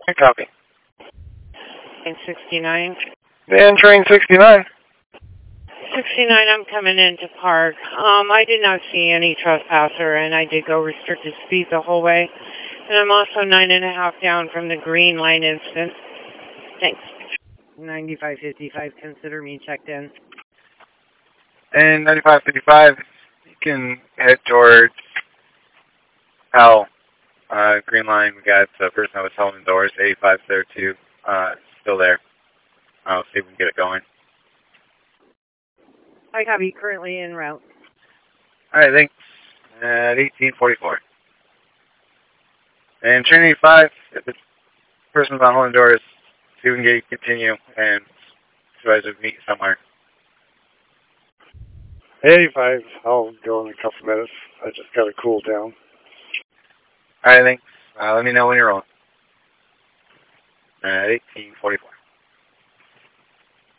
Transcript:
Copy. Train 69. Then train 69. 69, I'm coming into park. I did not see any trespasser, and I did go restricted speed the whole way. And I'm also 9.5 down from the green line instance. Thanks. 9555, consider me checked in. And 9555, you can head towards Powell. Green line, we got a person that was holding doors, 8502, still there. I'll see if we can get it going. I copy, currently en route. Alright, thanks. At 1844. And train 85, if the person's not holding doors, see if we can continue and supervisor meet somewhere. 85, I'll go in a couple minutes. I just got to cool down. Alright, thanks. Let me know when you're on. 1844.